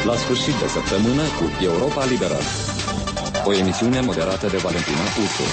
La sfârșit de săptămână cu Europa Liberă. O emisiune moderată de Valentina Ursu.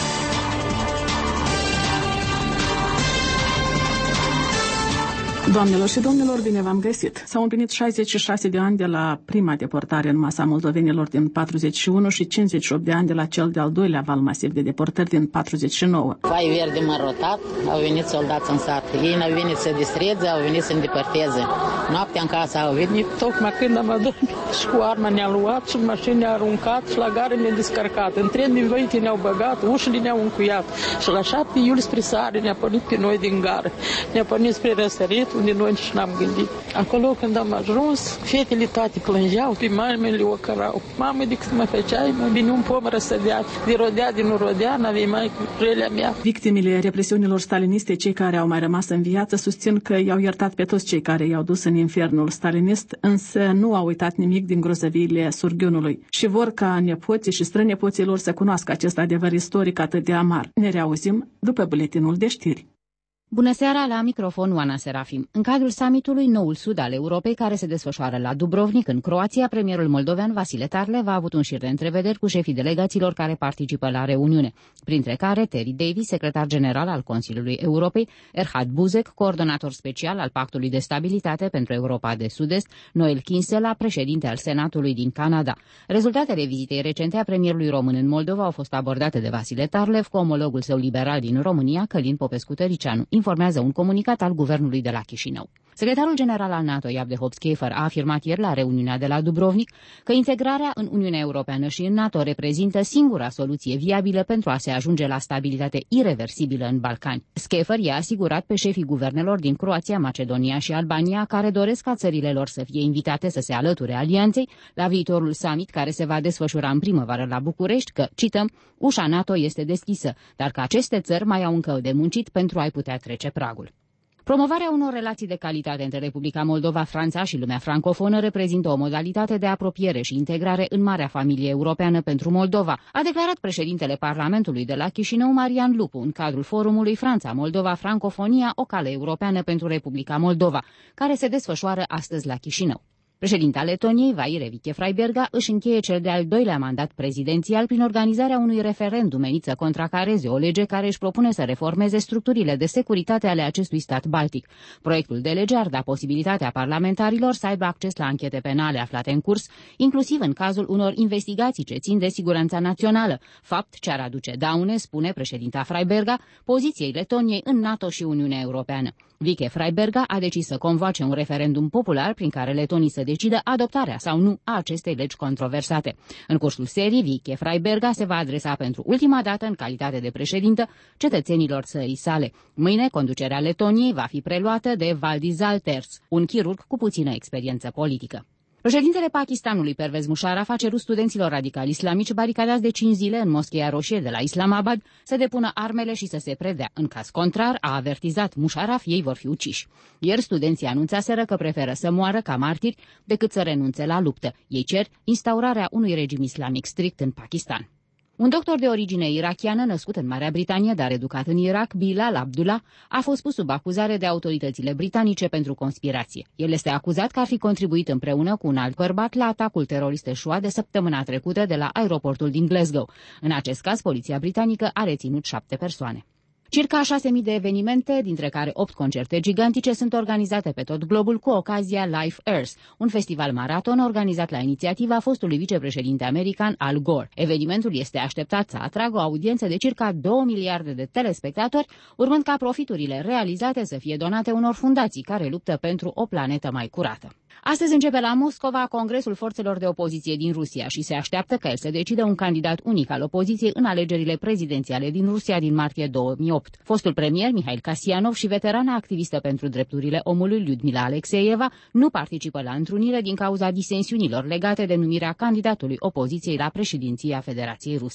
Doamnelor și domnilor, bine v-am găsit. S-au împlinit 66 de ani de la prima deportare în masa moldovenilor din 41 și 58 de ani de la cel de-al doilea val masiv de deportări din 49. Vai verde mărotat, au venit soldați în sat. Ei n-au venit să distreze, au venit să îndepărteze. Noaptea în casă au venit, tocmai când am adormit și cu arma ne-a luat și în mașină ne-a aruncat și la gară ne-a descărcat. În tren din Văite ne-au băgat, ușile ne-au încuiat și la 7 iulie spre sare ne-a pornit pe noi din gară. Ne-a pornit spre răsărit, unde noi nici n-am gândit. Acolo când am ajuns, fetele toate plângeau, pe mamele o cărau. Mamă, de cât mă făceai, mai bine un pom răsădea, de rodea, de nu rodea, n-avei mai relea mea. Victimele represiunilor staliniste, cei care au mai rămas în viață, susțin că i-au iertat pe toți cei care i-au dus în infernul stalinist, însă nu au uitat nimic din grozăviile surghiunului și vor ca nepoții și strănepoții lor să cunoască acest adevăr istoric atât de amar. Ne reauzim după buletinul de știri. Bună seara, la microfon Oana Serafim. În cadrul summitului Noul Sud al Europei, care se desfășoară la Dubrovnik, în Croația, premierul moldovean Vasile Tarlev a avut un șir de întrevederi cu șefii delegațiilor care participă la reuniune, printre care Terry Davis, secretar general al Consiliului Europei, Erhard Buzek, coordonator special al Pactului de Stabilitate pentru Europa de Sud-Est, Noel Kinsella, președinte al Senatului din Canada. Rezultatele vizitei recente a premierului român în Moldova au fost abordate de Vasile Tarlev cu omologul său liberal din România, Călin Popescu-Tăricianu, informează un comunicat al guvernului de la Chișinău. Secretarul general al NATO, Jaap de Hoop Schäfer, a afirmat ieri la reuniunea de la Dubrovnik că integrarea în Uniunea Europeană și în NATO reprezintă singura soluție viabilă pentru a se ajunge la stabilitate ireversibilă în Balcani. Schäfer i-a asigurat pe șefii guvernelor din Croația, Macedonia și Albania, care doresc ca țările lor să fie invitate să se alăture alianței la viitorul summit care se va desfășura în primăvară la București, că, cităm, ușa NATO este deschisă, dar că aceste țări mai au încă de muncit pentru a-i putea trece pragul. Promovarea unor relații de calitate între Republica Moldova, Franța și lumea francofonă reprezintă o modalitate de apropiere și integrare în marea familie europeană pentru Moldova, a declarat președintele Parlamentului de la Chișinău, Marian Lupu, în cadrul forumului Franța-Moldova Francofonia, o cale europeană pentru Republica Moldova, care se desfășoară astăzi la Chișinău. Președinta Letoniei, Vaire Vicke-Freiberga, își încheie cel de-al doilea mandat prezidențial prin organizarea unui referendum menit să contracareze o lege care își propune să reformeze structurile de securitate ale acestui stat baltic. Proiectul de lege ar da posibilitatea parlamentarilor să aibă acces la anchete penale aflate în curs, inclusiv în cazul unor investigații ce țin de siguranța națională, fapt ce ar aduce daune, spune președinta Freiberga, poziției Letoniei în NATO și Uniunea Europeană. Vicke-Freiberga a decis să convoace un referendum popular prin care letonii să decidă adoptarea sau nu a acestei legi controversate. În cursul serii, Vicke-Freiberga se va adresa pentru ultima dată în calitate de președintă cetățenilor țării sale. Mâine, conducerea Letoniei va fi preluată de Valdis Zalters, un chirurg cu puțină experiență politică. Președintele Pakistanului, Pervez Musharraf, a cerut studenților radicali islamici baricadați de 5 zile în Moscheea Roșie de la Islamabad să depună armele și să se predea. În caz contrar, a avertizat Musharraf, ei vor fi uciși. Ieri studenții anunțaseră că preferă să moară ca martiri decât să renunțe la luptă. Ei cer instaurarea unui regim islamic strict în Pakistan. Un doctor de origine irakiană născut în Marea Britanie, dar educat în Irak, Bilal Abdullah, a fost pus sub acuzare de autoritățile britanice pentru conspirație. El este acuzat că ar fi contribuit împreună cu un alt bărbat la atacul terorist eșuat de săptămâna trecută de la aeroportul din Glasgow. În acest caz, poliția britanică a reținut 7 persoane. Circa 6.000 de evenimente, dintre care 8 concerte gigantice, sunt organizate pe tot globul cu ocazia Life Earth, un festival maraton organizat la inițiativa fostului vicepreședinte american Al Gore. Evenimentul este așteptat să atragă o audiență de circa 2 miliarde de telespectatori, urmând ca profiturile realizate să fie donate unor fundații care luptă pentru o planetă mai curată. Astăzi începe la Moscova Congresul Forțelor de Opoziție din Rusia și se așteaptă ca el să decide un candidat unic al opoziției în alegerile prezidențiale din Rusia din martie 2008. Fostul premier Mihail Kasianov și veterana activistă pentru drepturile omului Lyudmila Alexeieva nu participă la întrunire din cauza disensiunilor legate de numirea candidatului opoziției la președinția Federației Ruse.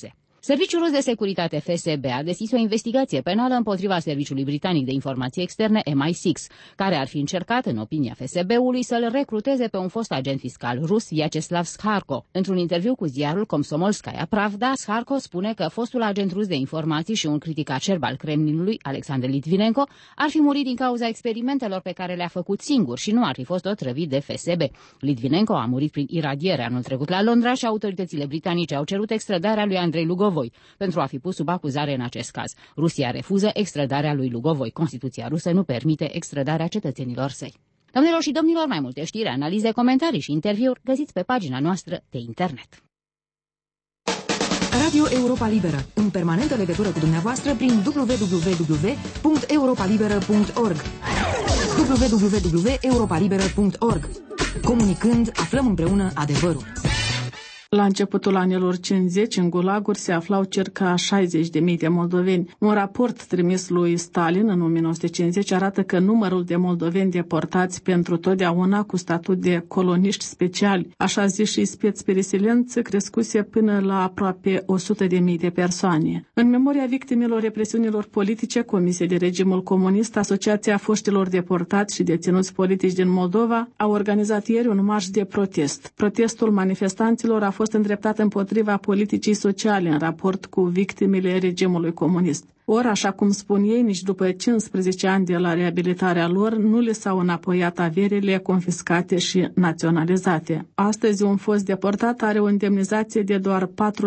Serviciul rus de securitate FSB a deschis o investigație penală împotriva Serviciului Britanic de Informații Externe MI6, care ar fi încercat, în opinia FSB-ului, să-l recruteze pe un fost agent fiscal rus, Vyacheslav Skharko. Într-un interviu cu ziarul Komsomolskaya Pravda, Skharko spune că fostul agent rus de informații și un critic acerb al Kremlinului, Alexander Litvinenko, ar fi murit din cauza experimentelor pe care le-a făcut singur și nu ar fi fost otrăvit de FSB. Litvinenko a murit prin iradiere anul trecut la Londra și autoritățile britanice au cerut extradarea lui Andrei Lugovoi pentru a fi pus sub acuzare în acest caz. Rusia refuză extradarea lui Lugovoi. Constituția rusă nu permite extradarea cetățenilor săi. Doamnelor și domnilor, mai multe știri, analize, comentarii și interviuri găsiți pe pagina noastră de internet. Radio Europa Liberă, în permanentă legătură cu dumneavoastră prin www.europalibera.org. www.europalibera.org. Comunicând, aflăm împreună adevărul. La începutul anilor 50, în gulaguri se aflau circa 60.000 de moldoveni. Un raport trimis lui Stalin în 1950 arată că numărul de moldoveni deportați pentru totdeauna cu statut de coloniști speciali, așa zis și spetsperesilență, crescuse până la aproape 100.000 de persoane. În memoria victimelor represiunilor politice comise de regimul comunist, Asociația Foștilor Deportați și Deținuți Politici din Moldova a organizat ieri un marș de protest. Protestul manifestanților a fost îndreptat împotriva politicii sociale în raport cu victimele regimului comunist. Ori, așa cum spun ei, nici după 15 ani de la reabilitarea lor, nu le s-au înapoiat averile confiscate și naționalizate. Astăzi, un fost deportat are o indemnizație de doar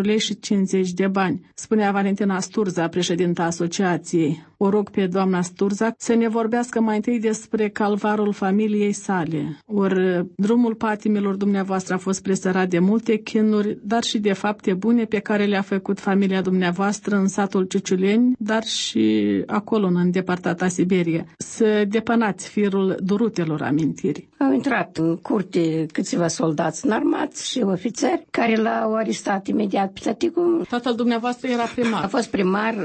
4,50 lei, spunea Valentina Sturza, președinta asociației. O rog pe doamna Sturza să ne vorbească mai întâi despre calvarul familiei sale. Ori drumul patimilor dumneavoastră a fost presărat de multe chinuri, dar și de fapte bune pe care le-a făcut familia dumneavoastră în satul Ciuciuleni, dar și acolo, în îndepărtata Siberie. Să depănați firul durutelor amintiri. Au intrat în curte câțiva soldați înarmați și ofițeri care l-au arestat imediat pe tăticul. Tatăl dumneavoastră era primar. A fost primar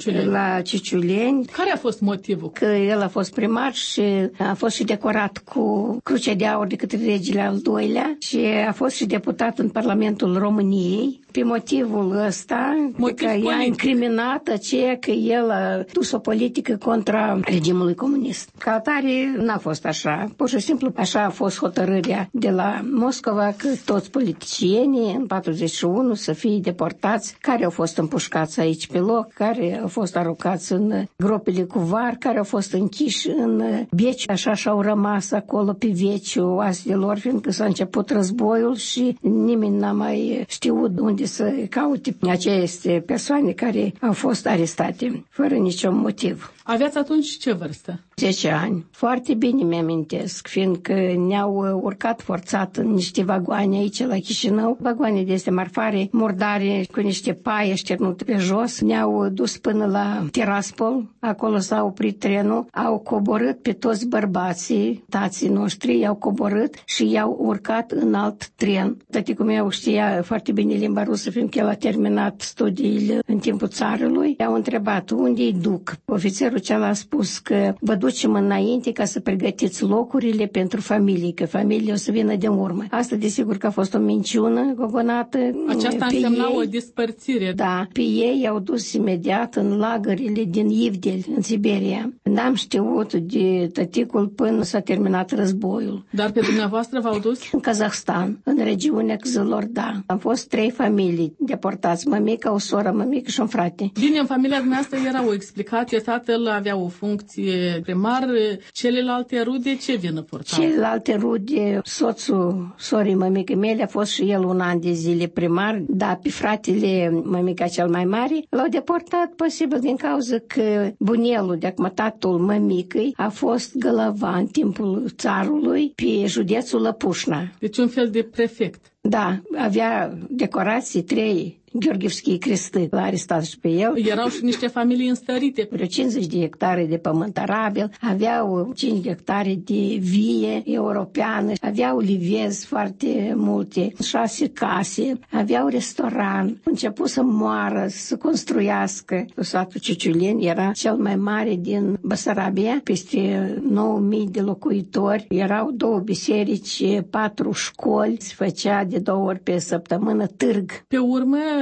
la Ciuciuleni. Care a fost motivul? Că el a fost primar și a fost și decorat cu Crucea de Aur de către regele al doilea și a fost și deputat în Parlamentul României. Pe motivul ăsta, că i-a incriminat aceea că el a dus o politică contra regimului comunist. Ca atare n-a fost așa. Pur și simplu așa a fost hotărârea de la Moscova că toți politicienii în 41 să fie deportați, care au fost împușcați aici pe loc, care au fost aruncați în gropile cu var, care au fost închiși în Beci. Așa și-au rămas acolo pe veci oasele lor, fiindcă s-a început războiul și nimeni n-a mai știut unde să caute aceste persoane care au fost arestate, fără niciun motiv. Aveați atunci ce vârstă? 10 ani. Foarte bine mi-amintesc, fiindcă ne-au urcat forțat în niște vagoane aici la Chișinău, vagoane de marfare murdare cu niște paie șternute pe jos. Ne-au dus până la Tiraspol, acolo s-a oprit trenul, au coborât pe toți bărbații, tații noștri, i-au coborât și i-au urcat în alt tren. Tăticul meu știa foarte bine limba rusă, fiindcă el a terminat studiile în timpul țarului. I-au întrebat unde îi duc. Ofițerul cel a spus că vă ducem înainte ca să pregătiți locurile pentru familie, că familia o să vină de urmă. Asta desigur că a fost o minciună gogonată. Aceasta însemna o dispărțire. Da, pe ei i-au dus imediat în lagările din Ivdel, în Siberia. N-am știut de tăticul până s-a terminat războiul. Dar pe dumneavoastră v-au dus? În Kazahstan, în regiunea Kzylorda. Am fost 3 familii deportați, mămica, o soră, mămică și un frate. Bine, în familia dumneavoastră era o explicație, tatăl avea o funcție primar, celelalte rude ce vină purtau? Celelalte rude, soțul sorii mămică mele a fost și el 1 an de zile primar, dar pe fratele mămica cel mai mare l-au deportat posibil din cauza că bunelul de acum tatul mămicăi a fost gălăva în timpul țarului pe județul Lăpușna. Deci un fel de prefect. Da, avea decorații 3 Gheorghivskii crestări, l-a arestat și pe el. Erau și niște familii înstărite. Vreo 50 de hectare de pământ arabil, aveau 5 hectare de vie europeană, aveau livezi foarte multe, 6 case, aveau restaurant, au început să moară, să construiască. Satul Ciuciuleni era cel mai mare din Basarabia, peste 9.000 de locuitori, erau 2 biserici, 4 școli, se făcea de 2 ori pe săptămână târg. Pe urmă,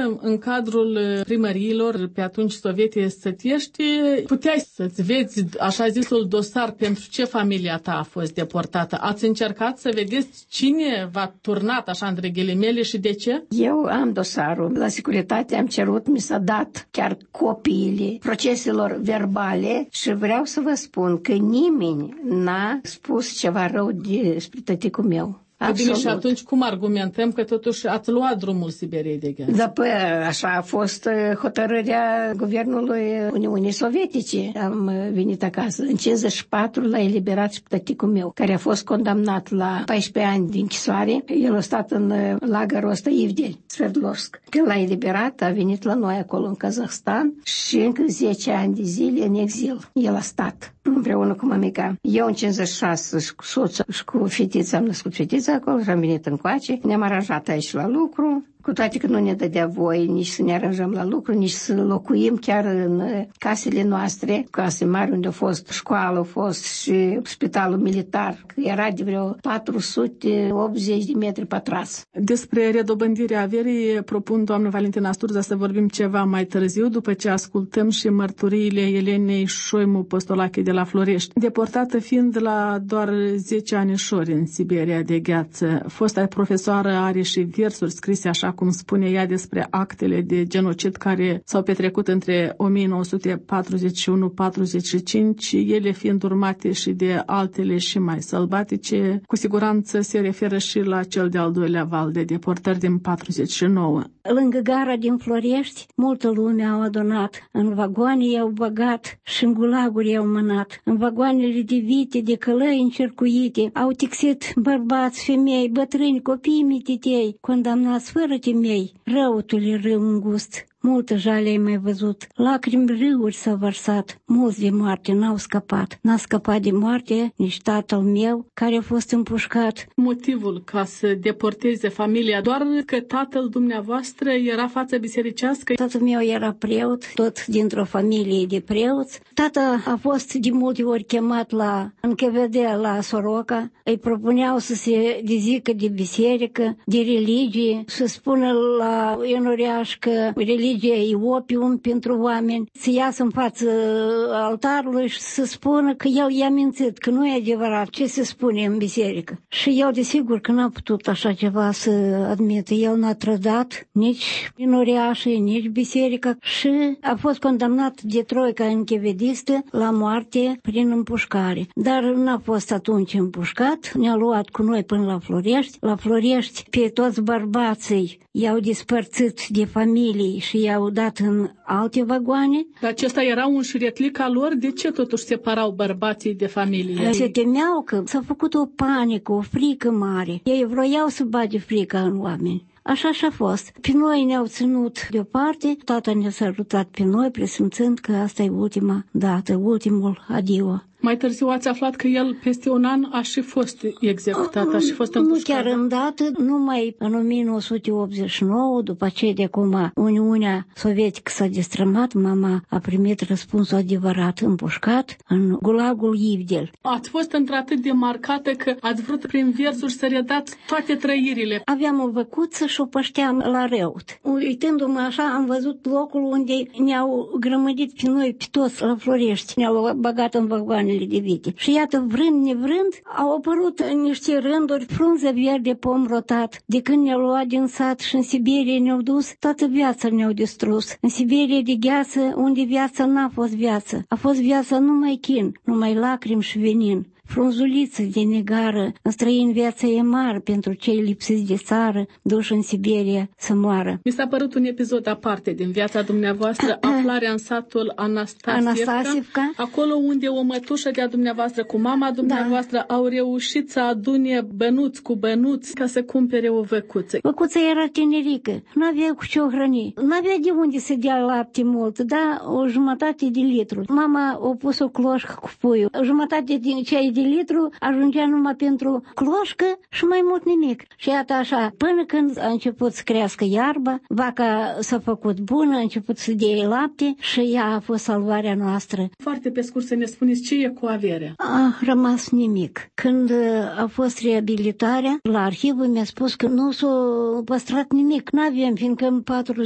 în cadrul primăriilor pe atunci sovietice sătiești puteai să-ți vezi așa zisul dosar pentru ce familia ta a fost deportată. Ați încercat să vedeți cine v-a turnat așa între ghilimele și de ce? Eu am dosarul. La securitate am cerut, mi s-a dat chiar copiile proceselor verbale și vreau să vă spun că nimeni n-a spus ceva rău despre tăticul meu. Bine, și atunci cum argumentăm că totuși ați luat drumul Siberiei de Gheață? Da, păi, așa a fost hotărârea guvernului Uniunii Sovietice. Am venit acasă. În 54 l-a eliberat și tăticul meu, care a fost condamnat la 14 ani din închisoare. El a stat în lagărul ăsta Ivdel, Sverdlovsk. Când l-a eliberat, a venit la noi acolo în Kazahstan și încă 10 ani de zile în exil. El a stat împreună cu mămica. Eu în 56 și cu soțul și cu fetița, am născut fetița acolo și am venit încoace. Ne-am aranjat aici la lucru, cu toate că nu ne dădea voie nici să ne aranjăm la lucru, nici să locuim chiar în casele noastre, case mari unde a fost școală, a fost și spitalul militar, că era de vreo 480 de metri pătrați. Despre redobândirea averii propun, doamnă Valentina Sturza, să vorbim ceva mai târziu, după ce ascultăm și mărturiile Elenei Șoimu Postolache de la Florești. Deportată fiind la doar 10 anișori în Siberia de Gheață, fosta profesoară are și versuri scrise așa cum spune ea despre actele de genocid care s-au petrecut între 1941-45, ele fiind urmate și de altele și mai sălbatice. Cu siguranță se referă și la cel de-al doilea val de deportări din 49. Lângă gara din Florești, multă lume au adunat. În vagoane i-au băgat și în gulaguri i-au mânat. În vagoanele de vite, de călăi încercuite, au tixit bărbați, femei, bătrâni, copii mititei, condamnați fără temei, răutule râu îngust. Multă jale ai mai văzut, lacrimi râuri s-au vărsat, mulți de moarte n-au scăpat. N-a scăpat de moarte nici tatăl meu, care a fost împușcat. Motivul ca să deporteze familia, doar că tatăl dumneavoastră era față bisericească? Tatăl meu era preot, tot dintr-o familie de preoți. Tata a fost de multe ori chemat la NKVD, la Soroca. Îi propuneau să se dezică de biserică, de religie, să spună la enoriaș că religia e opium pentru oameni, să iasă în față altarului și să spună că el i-a mințit, că nu e adevărat ce se spune în biserică. Și eu, desigur, că n-a putut așa ceva să admită. El n-a trădat nici enoriașii, nici biserica și a fost condamnat de troica închevedistă la moarte prin împușcare. Dar n-a fost atunci împușcat, ne-a luat cu noi până la Florești. La Florești pe toți bărbații i-au despărțit de familii și i-au dat în alte vagoane. Dar acesta era un șiretlic al lor? De ce totuși separau bărbații de familie? Se temeau că s-a făcut o panică, o frică mare. Ei vroiau să bage frica în oameni. Așa și-a fost. Pe noi ne-au ținut deoparte, tata ne-a salutat pe noi, presimțând că asta e ultima dată, ultimul adio. Mai târziu ați aflat că el peste un an a și fost executat, a și fost împușcat. Nu chiar îndată, numai în 1989, după ce de acum Uniunea Sovietică s-a destrămat, mama a primit răspunsul adevărat, împușcat în gulagul Ivdel. Ați fost într-atât de marcată că ați vrut prin versuri să redați toate trăirile. Aveam o văcuță și o pășteam la reut. Uitându-mă așa, am văzut locul unde ne-au grămădit pe noi, pe toți la Florești. Ne-au băgat în vagoane de vite. Și iată, vrând nevrând, au apărut niște rânduri, frunze verde, pom rotat. De când ne-au luat din sat și în Siberie ne-au dus, toată viața ne-au distrus. În Siberie de Gheață, unde viața n-a fost viață. A fost viața numai chin, numai lacrimi și venin. Frunzuliță de negară, în străin viața e mare pentru cei lipsiți de țară, duși în Siberia să moară. Mi s-a părut un episod aparte din viața dumneavoastră, aflarea în satul Anastasivka, acolo unde o mătușă de-a dumneavoastră cu mama dumneavoastră au reușit să adune bănuți cu bănuți ca să cumpere o văcuță. Văcuța era tinerică, n-avea cu ce o hrăni, n-avea de unde să dea lapte mult, da, o jumătate de litru. Mama a pus o cloșcă cu puiul, o jumătate din cei de de litru ajungea numai pentru cloșcă și mai mult nimic. Și iată așa, până când a început să crească iarba, vaca s-a făcut bună, a început să dea lapte și ea a fost salvarea noastră. Foarte pe scurt să ne spuneți ce e cu averea. A rămas nimic. Când a fost reabilitarea, la arhivă mi-a spus că nu s-a păstrat nimic. N-avem, fiindcă în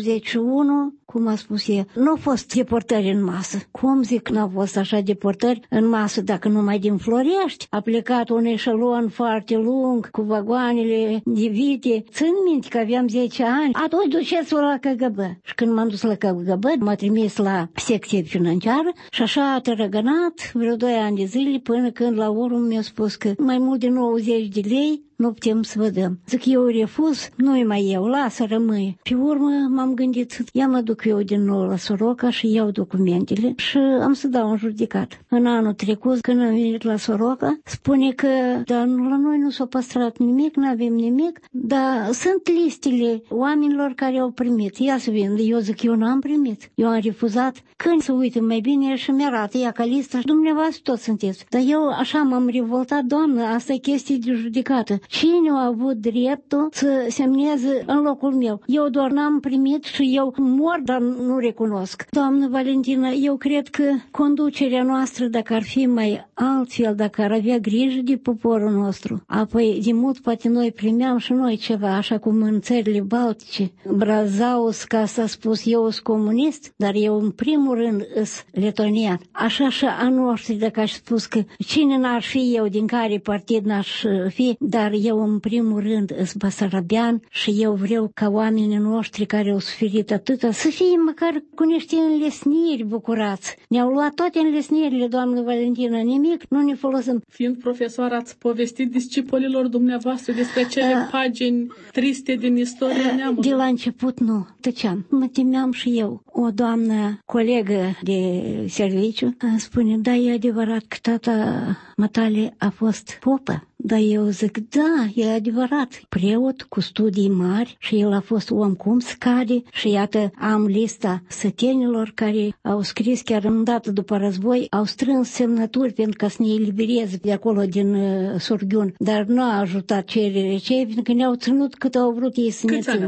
41, cum a spus ea, nu au fost deportări în masă. Cum zic, n-au fost așa deportări în masă, dacă numai din Florești a plecat un eșalon foarte lung, cu vagoanele de vite. Țin minte că aveam 10 ani, atunci duceți-o la KGB. Și când m-am dus la KGB, m-a trimis la secție financiară și așa a tărăgănat vreo 2 ani de zile până când la urmă mi-a spus că mai mult de 90 de lei nu putem să vă dăm. Zic, eu refuz, nu-i mai eu, lasă, rămâi. Pe urmă m-am gândit, ia mă duc eu din nou la Soroca și iau documentele și am să dau în judecat. În anul trecut, când am venit la Soroca, spune că la noi nu s-a păstrat nimic, nu avem nimic, dar sunt listele oamenilor care au primit. Ia să vin, eu zic, eu n-am primit, eu am refuzat. Când să uite mai bine și mi-arată ea ca listă și dumneavoastră toți sunteți. Dar eu așa m-am revoltat, doamnă, asta e chestie de judecată. Cine a avut dreptul să semneze în locul meu? Eu doar n-am primit și eu mor, dar nu recunosc. Doamnă Valentina, eu cred că conducerea noastră, dacă ar fi mai altfel, dacă ar avea grijă de poporul nostru, apoi de mult poate noi primeam și noi ceva, așa cum în țările baltice. Brazaus, ca s-a spus, eu sunt comunist, dar eu în primul rând sunt letonian. Așa și a noștri, dacă aș spus că cine n-ar fi eu, din care partid n-aș fi, dar eu în primul rând sunt basarabean și eu vreau ca oamenii noștri care au suferit atâta să fie măcar cu niște înlesniri bucurați. Ne-au luat toate înlesnirile, doamnă Valentina, nimic nu ne folosim. Fiind profesor, ați povestit discipolilor dumneavoastră despre cele pagini triste din istoria neamului? De la început nu, tăceam. Mă temeam și eu. O doamnă colegă de serviciu spune, da, e adevărat că tata matale a fost popă. Dar eu zic, da, e adevărat, preot cu studii mari și el a fost om cum scade și iată am lista sătenilor care au scris chiar îndată după război, au strâns semnături pentru ca să ne elibereze de acolo din Surghiun, dar nu a ajutat cererea cei, pentru că ne-au ținut cât au vrut ei să ne țină.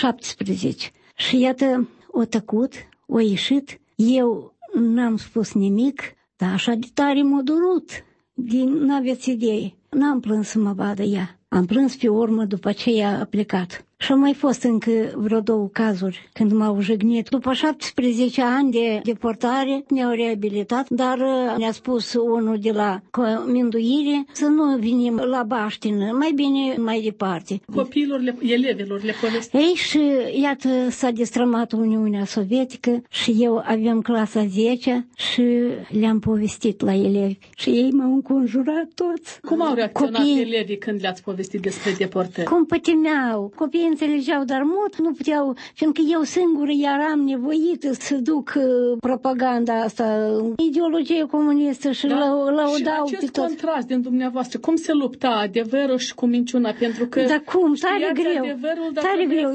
17. Și iată, o tăcut, o ieșit, eu n-am spus nimic, dar așa de tare m-a durut, n-aveți idee. N-am plâns să mă vadă ea. Am plâns pe urmă după ce ea a plecat. Și au mai fost încă vreo 2 cazuri când m-au jignit. După 17 ani de deportare ne-au reabilitat, dar ne-a spus unul de la Minduire să nu venim la baștină, mai bine mai departe. Copiilor, elevilor le povesti. Ei, și iată s-a destrămat Uniunea Sovietică și eu aveam clasa 10 și le-am povestit la elevi. Și ei m-au înconjurat toți. Cum au reacționat elevii când le-ați povestit despre deportări? Cum pătimeau. Copiii înțelegeau, dar mult nu puteau, fiindcă eu singură eram nevoită să duc propaganda asta, ideologie comunistă și lăudau și acest contrast din dumneavoastră, cum se lupta adevărul și cu minciuna? Pentru că da cum, tare greu, tare greu.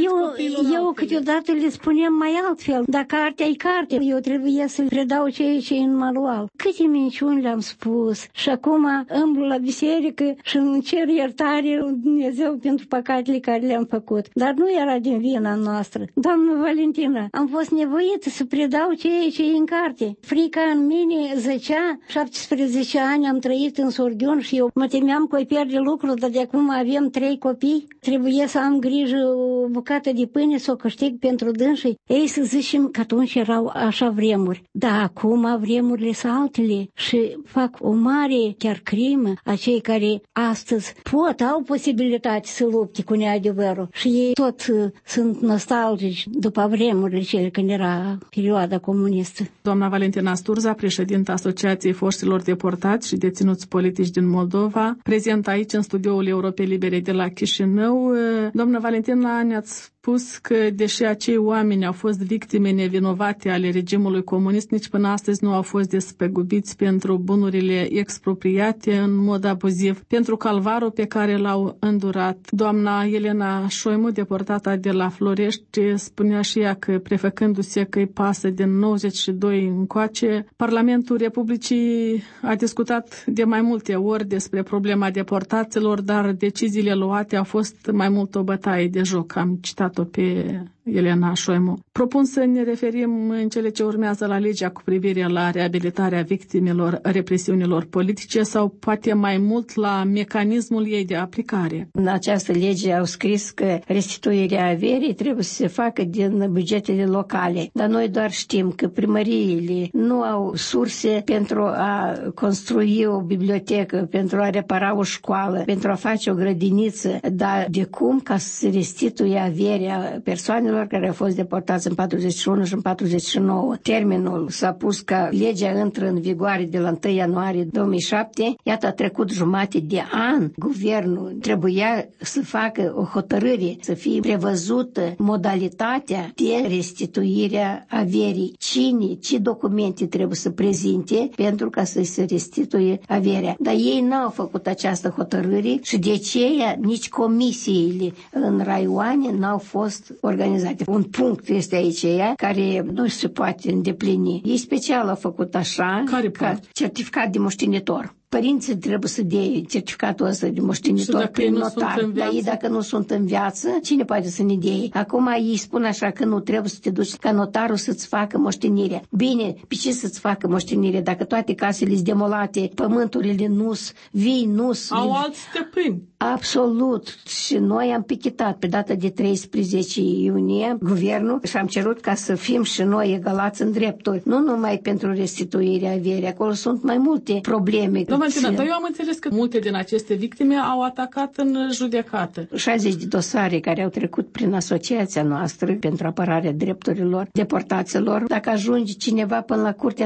Eu câteodată le spuneam mai altfel, dacă cartea e carte, eu trebuie să predau ceea ce e în manual. Câte minciuni le-am spus și acum îmblu la biserică și îmi cer iertare lui Dumnezeu pentru păcatele care le-am făcut. Dar nu era din vina noastră. Doamnă Valentina, am fost nevoită să predau ceea ce e în carte. Frica în mine zăcea. 17 ani am trăit în Surghiun și eu mă temeam că îi pierde lucrul, dar de acum avem 3 copii. Trebuie să am grijă o bucată de pâine să o câștig pentru dânsii. Ei, să zicem că atunci erau așa vremuri. Da, acum vremurile sunt altele și fac o mare chiar crimă a cei care astăzi au posibilitate să lupte cu neadevărul. Și ei tot sunt nostalgici după vremurile cele când era perioada comunistă. Doamna Valentina Sturza, președinta Asociației Foștilor Deportați și Deținuți Politici din Moldova, prezent aici în studioul Europei Libere de la Chișinău. Doamna Valentina, ne-ați spus că, deși acei oameni au fost victime nevinovate ale regimului comunist, nici până astăzi nu au fost despăgubiți pentru bunurile expropriate în mod abuziv, pentru calvarul pe care l-au îndurat. Doamna Elena Șoimu, deportată de la Florești, spunea și ea că, prefăcându-se că îi pasă din 92 încoace, Parlamentul Republicii a discutat de mai multe ori despre problema deportaților, dar deciziile luate au fost mai mult o bătaie de joc. Am citat-o pe Elena Șoimu. Propun să ne referim în cele ce urmează la legea cu privire la reabilitarea victimelor represiunilor politice sau poate mai mult la mecanismul ei de aplicare. În această lege au scris că restituirea averii trebuie să se facă din bugetele locale, dar noi doar știm că primăriile nu au surse pentru a construi o bibliotecă, pentru a repara o școală, pentru a face o grădiniță, dar de cum ca să se restituie averea persoanelor care au fost deportați în 41 și în 49. Termenul s-a pus ca legea intră în vigoare de la 1 ianuarie 2007. Iată, a trecut jumate de an. Guvernul trebuia să facă o hotărâre, să fie prevăzută modalitatea de restituire averii. Cine, ce documente trebuie să prezinte pentru ca să se restituie averea. Dar ei n-au făcut această hotărâre și de aceea nici comisiile în raioane n-au fost organizate. Un punct este aici care nu se poate îndeplini. Ei special au făcut așa, ca certificat de moștenitor. Părinții trebuie să dea certificatul ăsta de moștenitor prin notar. Dar ei dacă nu sunt în viață, cine poate să ne dea? Acum ei spun așa că nu trebuie să te duci ca notarul să-ți facă moștenirea. Bine, pe ce să-ți facă moștenirea? Dacă toate casele sunt demolate, pământurile nu-s, vii nu-s. Au alți stăpâni. Absolut. Și noi am pichetat pe data de 13 iunie guvernul și am cerut ca să fim și noi egalați în drepturi. Nu numai pentru restituirea averii. Acolo sunt mai multe probleme. Dar eu am înțeles că multe din aceste victime au atacat în judecată. 60 de dosare care au trecut prin asociația noastră pentru apărarea drepturilor deportaților. Dacă ajunge cineva până la Curtea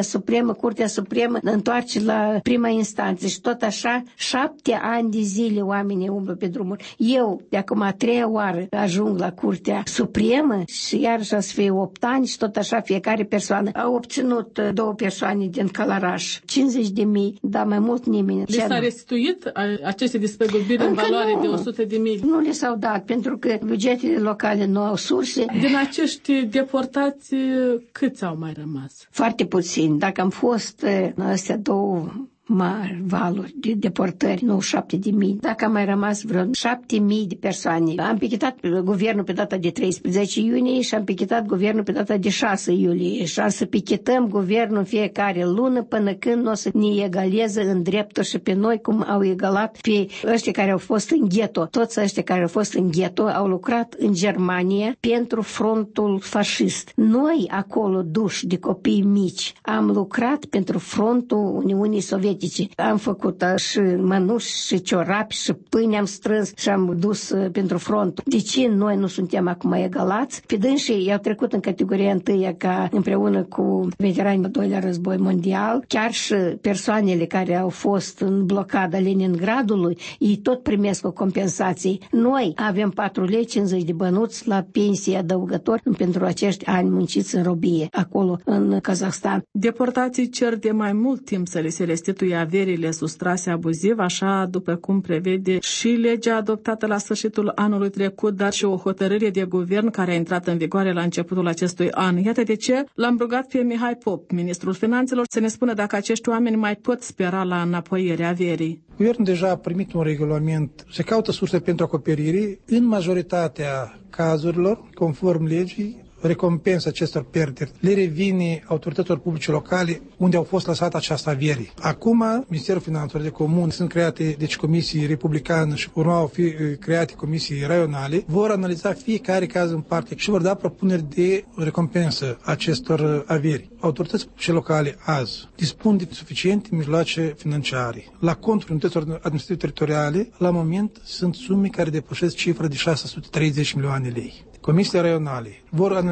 Supremă întoarce la prima instanță și tot așa 7 ani de zile oamenii umblă pe drumuri. Eu, de acum a 3-a oară, ajung la Curtea Supremă și iarăși să fie 8 ani și tot așa fiecare persoană. Au obținut 2 persoane din Călăraș 50.000, dar mai mult nimeni. Deci s-a restituit aceste despăgubiri în valoare de 100.000? Nu le s-au dat, pentru că bugetele locale nu au surse. Din acești deportați, câți au mai rămas? Foarte puțini. Dacă am fost în astea 2 mari valuri de deportări, nu 7.000. Dacă a mai rămas vreo 7.000 de persoane. Am pichetat guvernul pe data de 13 iunie și am pichetat guvernul pe data de 6 iulie. Și am să pichetăm guvernul fiecare lună până când nu o să ne egaleze în drepturi și pe noi cum au egalat pe ăștia care au fost în ghetto. Toți ăștia care au fost în ghetto au lucrat în Germania pentru frontul fascist. Noi acolo, duși de copii mici, am lucrat pentru frontul Uniunii Sovietice. Am făcut și mănuși și ciorapi și pâine am strâns și am dus pentru front. De ce noi nu suntem acum egalați? Pe dânsii i-au trecut în categoria 1 ca împreună cu veteranii al 2-lea război mondial. Chiar și persoanele care au fost în blocada Leningradului, ei tot primesc o compensație. Noi avem 4,50 lei de bănuți la pensie adăugător pentru acești ani munciți în robie, acolo în Kazahstan. Deportații cer de mai mult timp să le se restituie averile sustrase abuziv, așa după cum prevede și legea adoptată la sfârșitul anului trecut, dar și o hotărâre de guvern care a intrat în vigoare la începutul acestui an. Iată de ce l-am rugat pe Mihai Pop, ministrul finanțelor, să ne spună dacă acești oameni mai pot spera la înapoierea averii. Guvernul deja a primit un regulament, se caută surse pentru acoperire. În majoritatea cazurilor, conform legii, recompensa acestor pierderi le revine autorităților publice locale unde au fost lăsate această avere. Acum, Ministerul Finanțelor de Comun sunt create comisii republicane și urmau fi create comisii raionale, vor analiza fiecare caz în parte și vor da propuneri de recompensă acestor averi. Autoritățile publice locale azi dispun de suficiente mijloace financiare. La contul unităților administrative teritoriale, la moment, sunt sume care depășesc cifra de 630 milioane lei. Comisiile raionale vor analiza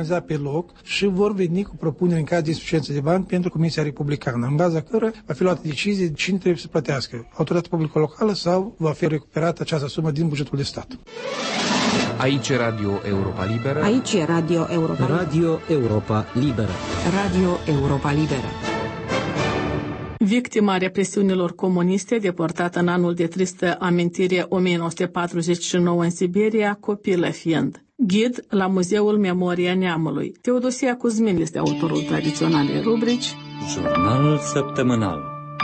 analiza pe loc și vor veni cu propuneri în caz de insuficiență de bani pentru Comisia Republicană, în baza cărora va fi luată decizie de cine trebuie să plătească, autoritatea publică locală sau va fi recuperată această sumă din bugetul de stat. Aici e Radio Europa Liberă. Aici e Radio Europa. Radio Europa Liberă. Radio Europa Liberă. Victima represiunilor comuniste, deportată în anul de tristă amintire 1949 în Siberia, copilă fiind. Ghid la Muzeul Memoria Neamului. Teodosia Cuzmin este autorul tradiționalei rubrici Jurnal săptămânal.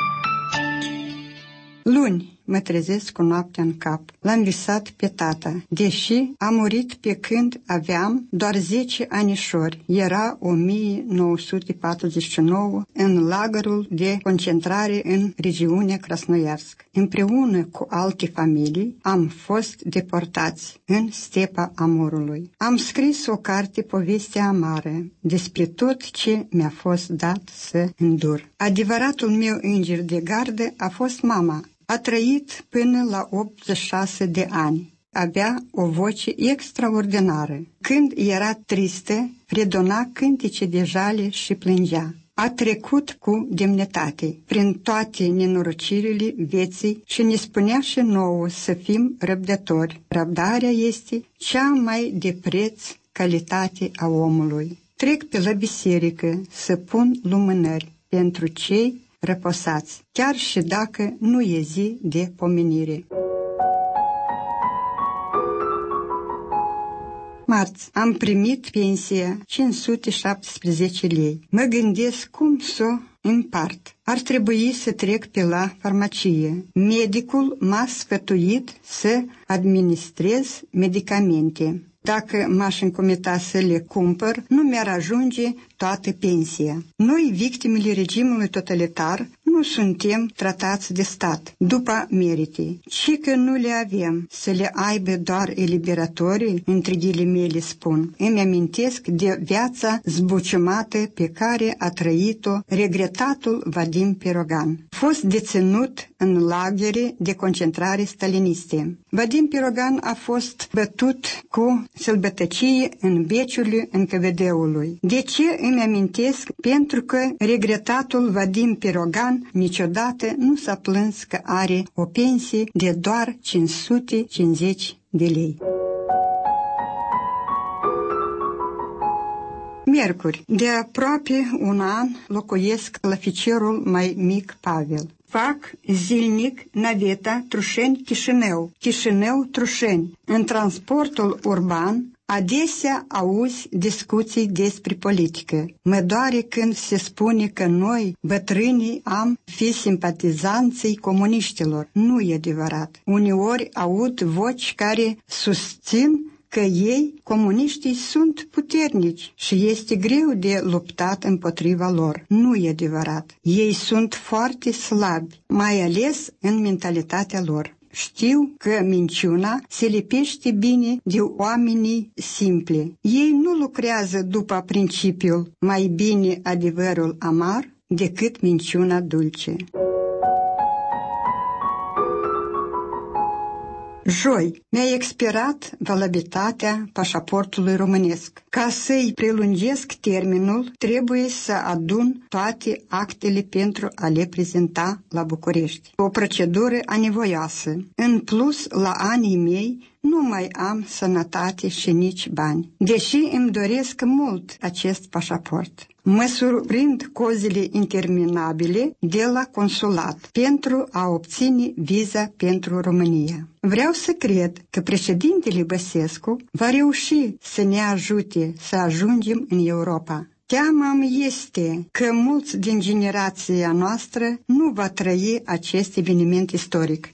Luni mă trezesc cu noaptea în cap. L-am visat pe tata, deși a murit pe când aveam doar 10 anișori. Era 1949 în lagărul de concentrare în regiunea Krasnoiarsk. Împreună cu alte familii am fost deportați în stepa Amurului. Am scris o carte, Povestea amară, despre tot ce mi-a fost dat să îndur. Adevăratul meu înger de gardă a fost mama. A trăit până la 86 de ani. Avea o voce extraordinară. Când era tristă, redona cântece de jale și plângea. A trecut cu demnitate prin toate nenorocirile vieții și ne spunea și nouă să fim răbdători. Răbdarea este cea mai de preț calitate a omului. Trec pe la biserică să pun lumânări pentru cei răposați, chiar și dacă nu e zi de pomenire. Marți, am primit pensia 517 lei. Mă gândesc cum să o împart. Ar trebui să trec pe la farmacie. Medicul m-a sfătuit să administrez medicamente. Dacă m-aș încometa să le cumpăr, nu mi-ar ajunge toată pensia. Noi, victimele regimului totalitar, nu suntem tratați de stat după merite, ci că nu le avem să le aibă doar eliberatorii, între ghilimele spun. Îmi amintesc de viața zbuciumată pe care a trăit-o regretatul Vadim Pirogan. Fost deținut în lagăre de concentrare staliniste. Vadim Pirogan a fost bătut cu sălbătăcie în beciurile NKVD-ului. De ce îmi amintesc? Pentru că regretatul Vadim Pirogan niciodată nu s-a plâns că are o pensie de doar 550 de lei. Miercuri, de aproape un an locuiesc la ficierul mai mic Pavel. Fac zilnic naveta Trușeni-Chișinău, Chișinău-Trușeni. În transportul urban adesea auzi discuții despre politică. Mă doare când se spune că noi, bătrânii, am fi simpatizanții comuniștilor. Nu e adevărat. Uneori aud voci care susțin că ei, comuniștii, sunt puternici și este greu de luptat împotriva lor. Nu e adevărat. Ei sunt foarte slabi, mai ales în mentalitatea lor. Știu că minciuna se lipește bine de oamenii simpli. Ei nu lucrează după principiul mai bine adevărul amar decât minciuna dulce. Joi, mi-a expirat valabilitatea pașaportului românesc. Ca să-i prelungesc termenul, trebuie să adun toate actele pentru a le prezenta la București. O procedură anevoioasă. În plus, la anii mei, nu mai am sănătate și nici bani, deși îmi doresc mult acest pașaport. Mă surprind cozile interminabile de la consulat pentru a obține viza pentru România. Vreau să cred că președintele Băsescu va reuși să ne ajute să ajungem în Europa. Teama-mi este că mulți din generația noastră nu va trăi acest eveniment istoric.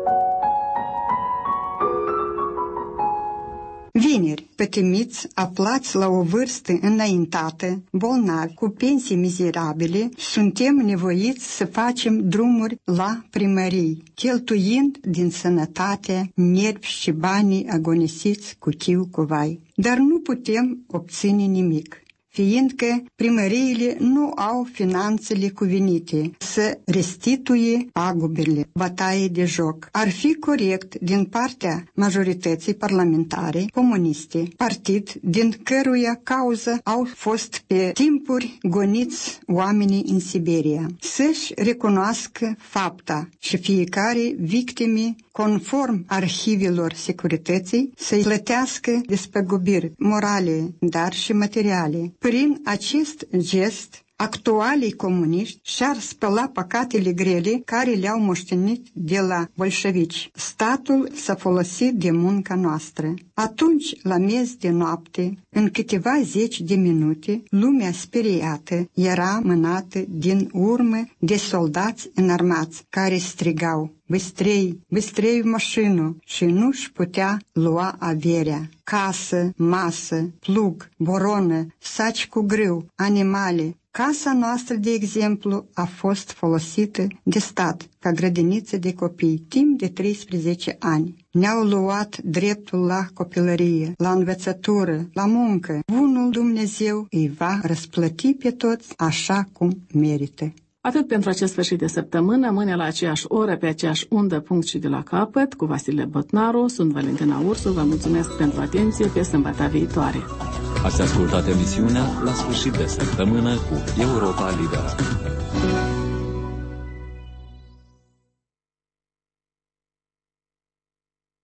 Vineri, pătimiți, aflați la o vârstă înaintată, bolnavi, cu pensii mizerabile, suntem nevoiți să facem drumuri la primării, cheltuind din sănătate, nervi și banii agonisiți cu chiu cu vai. Dar nu putem obține nimic. fiindcă primăriile nu au finanțele cuvenite să restituie pagubele bătăiei de joc. Ar fi corect din partea majorității parlamentare comuniste, partid din căruia cauză au fost pe timpuri goniți oamenii în Siberia, să-și recunoască fapta și fiecare victime, conform arhivelor securității, să-i plătească despăgubiri morale, dar și materiale. Prin acest gest, actualii comuniști și-ar spăla păcatele grele care le-au moștenit de la bolșevici. Statul s-a folosit de munca noastră. Atunci, la miez de noapte, în câteva zeci de minute, lumea speriată era mânată din urmă de soldați înarmați care strigau: "Băstrei, băstrei mașină!" și nu-și putea lua averea. Casă, masă, plug, boronă, saci cu grâu, animale. Casa noastră, de exemplu, a fost folosită de stat ca grădiniță de copii timp de 13 ani. Ne-au luat dreptul la copilărie, la învățătură, la muncă. Bunul Dumnezeu îi va răsplăti pe toți așa cum merită. Atât pentru acest sfârșit de săptămână, mâine la aceeași oră, pe aceeași undă, punct și de la capăt, cu Vasile Botnaru. Sunt Valentina Ursu, vă mulțumesc pentru atenție, pe sâmbătă viitoare. Ați ascultat emisiunea La sfârșit de săptămână cu Europa Liberă.